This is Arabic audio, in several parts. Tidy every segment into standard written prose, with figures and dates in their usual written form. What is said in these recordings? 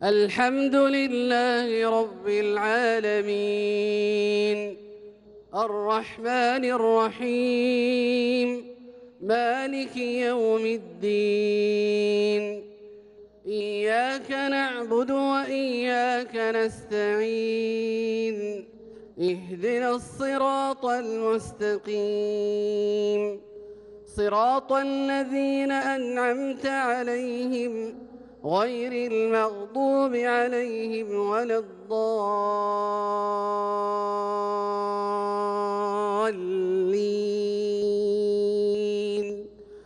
الحمد لله رب العالمين الرحمن الرحيم مالك يوم الدين إياك نعبد وإياك نستعين اهدنا الصراط المستقيم صراط الذين أنعمت عليهم غير المغضوب عليهم ولا الضالين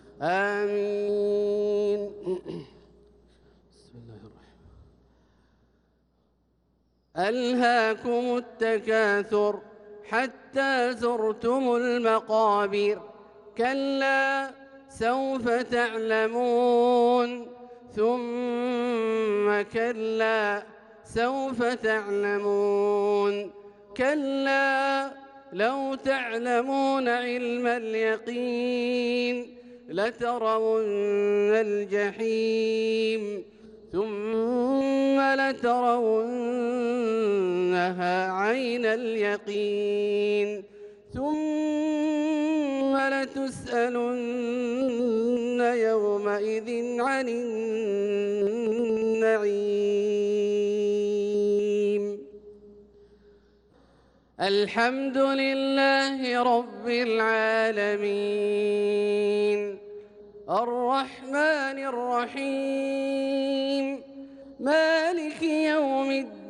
آمين. بسم الله الرحمن ألهاكم التكاثر حتى زرتم المقابر كلا سوف تعلمون ثم كلا سوف تعلمون كلا لو تعلمون علم اليقين لترون الجحيم ثم لترونها عين اليقين ثم لتسألن يومئذ عن النعيم. الحمد لله رب العالمين الرحمن الرحيم مالك يوم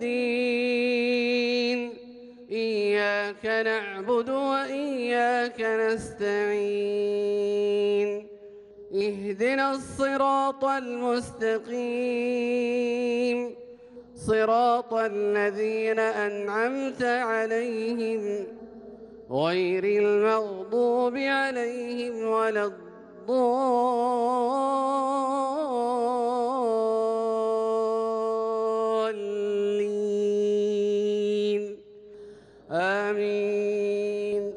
الدين إياك نعبد وإياك نستعين اهدنا الصراط المستقيم صراط الذين أنعمت عليهم غير المغضوب عليهم ولا الضالين آمين.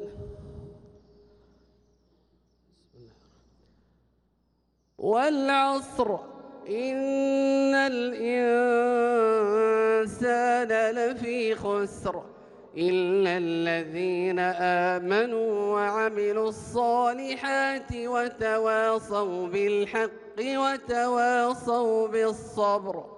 والعصر إن الإنسان لفي خسر إلا الذين آمنوا وعملوا الصالحات وتواصوا بالحق وتواصوا بالصبر.